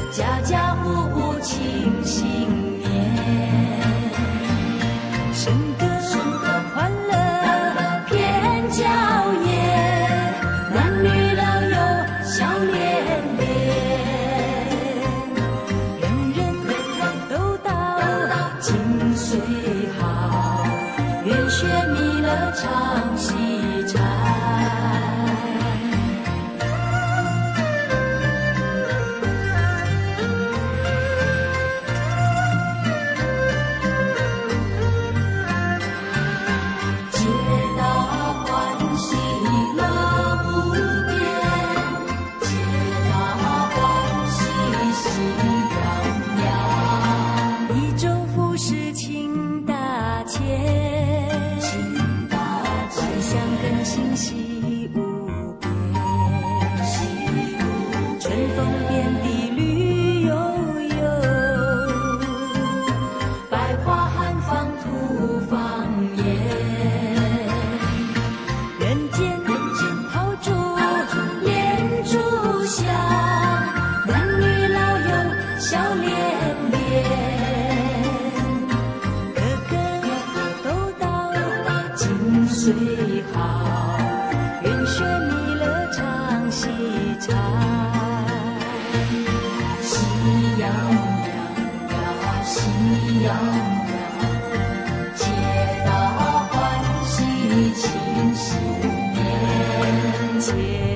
家家户户庆新年，笙歌欢乐遍郊野，男女老幼笑脸脸，人人都道金岁好，圆雪弥勒常喜禅。清晰无边，春风遍地绿油油，百花寒放吐芳艳，人间好烛连烛香，男女老幼笑脸脸，个个都道金岁好，圆雪弥勒常喜禅。喜洋洋呀，喜洋洋，皆大欢喜庆新年。